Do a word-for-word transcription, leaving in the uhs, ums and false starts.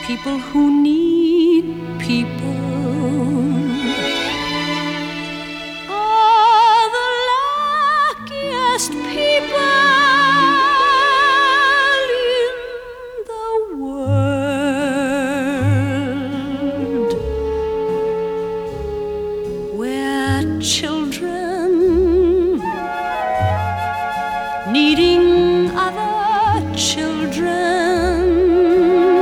people who need people are the luckiest people in the world. Where children needing